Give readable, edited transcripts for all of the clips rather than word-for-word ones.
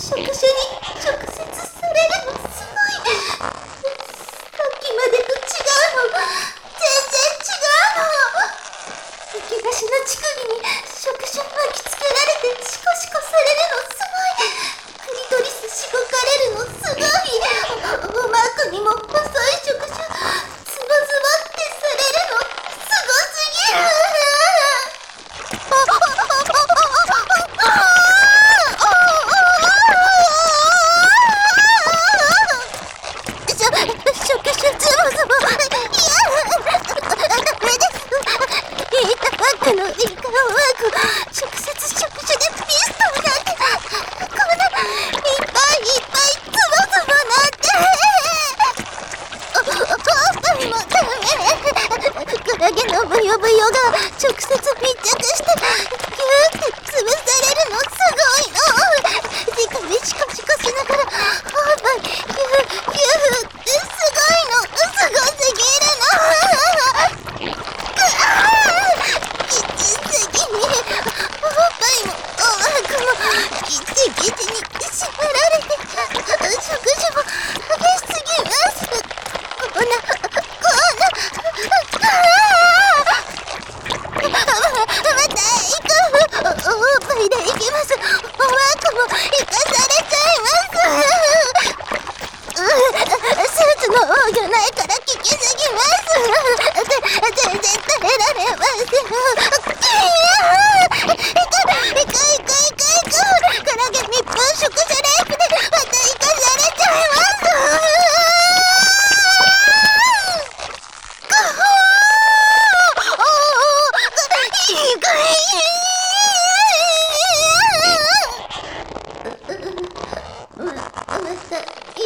触手に直接されるのすごい。さっきまでと違うの。全然違うの。吹き出しの乳首に触手巻きつけられてシコシコされるのすごい。クリトリスしごかれるのすごい。おまくにも細い触手ズボズボってされるのすごすぎる。触手ズボズボ。いや、ダメです。イータバッグのイカワーク直接触手でピストルなんて、こんないっぱいいっぱいズボズボなんて。もうダメ。クラゲのブヨブヨが直接密着してギューって潰されるのすごいの。手首シコシコしながら頬がギューギューってすごいの。すごすぎるの。きちすぎにおっぱいもおまくもギチギチに縛られて、触手も激しすぎます。こんなまた行く。おっぱいで行きます。おまくも行かされちゃいます。スーツの防御ないから効きすぎます。全然耐えられません。行く。クラゲ密封触手レイプでまた行かされちゃいます。また行っちゃった。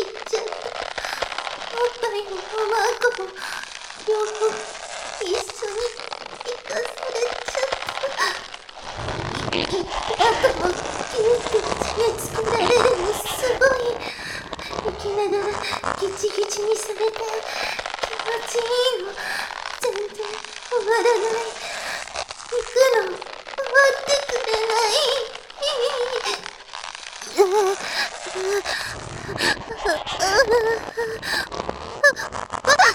おっぱいもおまんこも両方一緒に生かされちゃった。あともギューって締め付けられるのすごい。生きながらギチギチにされて気持ちいいの。全然終わらない。行くの終わってくれない。あ